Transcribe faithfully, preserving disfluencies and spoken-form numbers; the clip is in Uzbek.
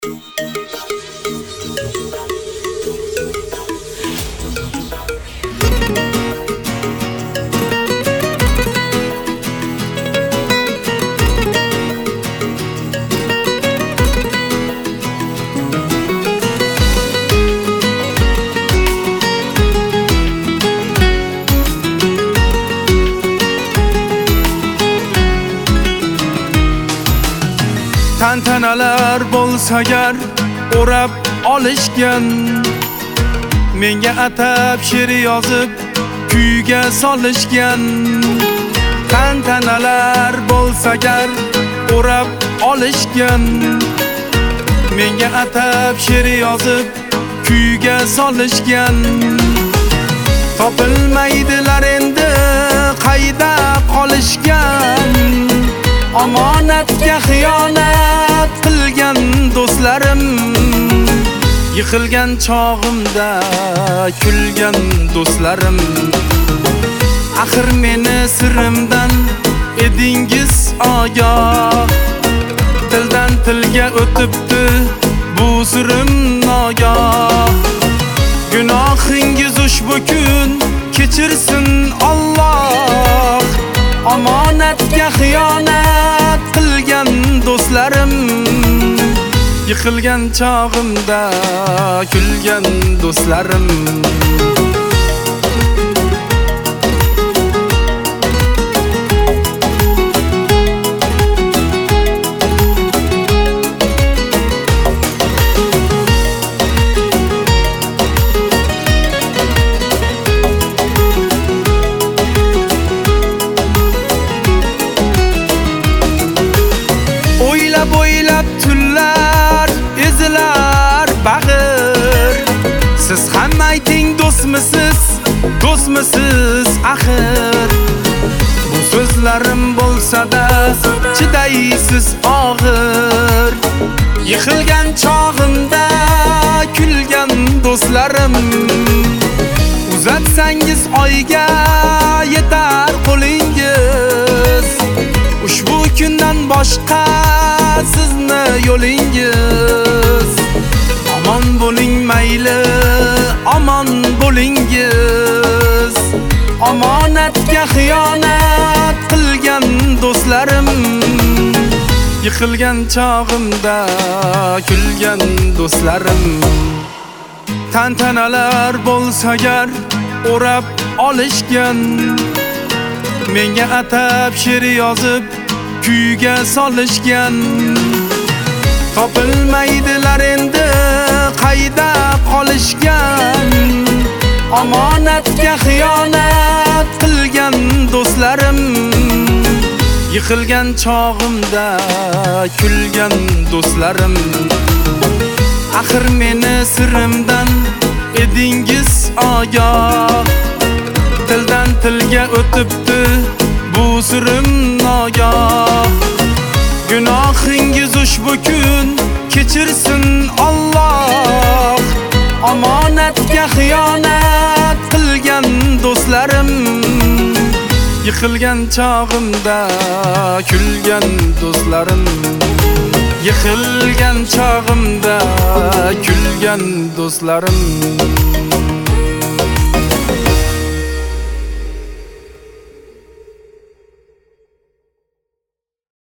Tantanalar bo'lsa agar o'rab olishgan, menga atab she'r yozib kuyga solishgan. Tantanalar bo'lsa agar o'rab olishgan, menga atab she'r yozib kuyga solishgan. Topilmaydilar endi qayda qolishgan, omonatga xiyonat qilgan do'stlarim. Yiqilgan chog'imda kulgan do'stlarim. Axir meni sirimdan edingiz ogoh, tildan tilga o'tibdi bu sirim nogoh. Gunohingiz ushbu kun kechirsin Alloh, omonatga xiyonat qilgan do'stlarim. Yiqilgan chog'imda kulgan do'stlarim. Bo'ylab tunlar ezilar bag'ir. Siz ham ayting do'stmisiz, do'stmisiz axir. Bu so'zlarim bo'lsa-da chidaysiz og'ir. Yiqilgan chog'imda kulgan do'stlarim. Uzatsangiz oyga yetar qo'lingiz, ushbu kundan boshqa sizni yo'lingiz. Omon bo'ling mayli, omon bo'lingiz. Omonatga xiyonat qilgan do'stlarim. Yiqilgan chog'imda kulgan do'stlarim. Tantanalar bo'lsa agar o'rab olishgan, menga atab she'r yozib kuyga solishgan. Topilmaydilar endi qayda qolishgan, omonatga xiyonat qilgan do'stlarim. Yiqilgan chog'imda kulgan do'stlarim. Axir meni sirimdan edingiz ogoh, tildan tilga o'tibdi bu sirim nogoh. Gunohingiz ushbu kun kechirsin Alloh, omonatga xiyonat qilgan do'stlarim. Yiqilgan chog'imda kulgan do'stlarim. Yiqilgan chog'imda kulgan do'stlarim.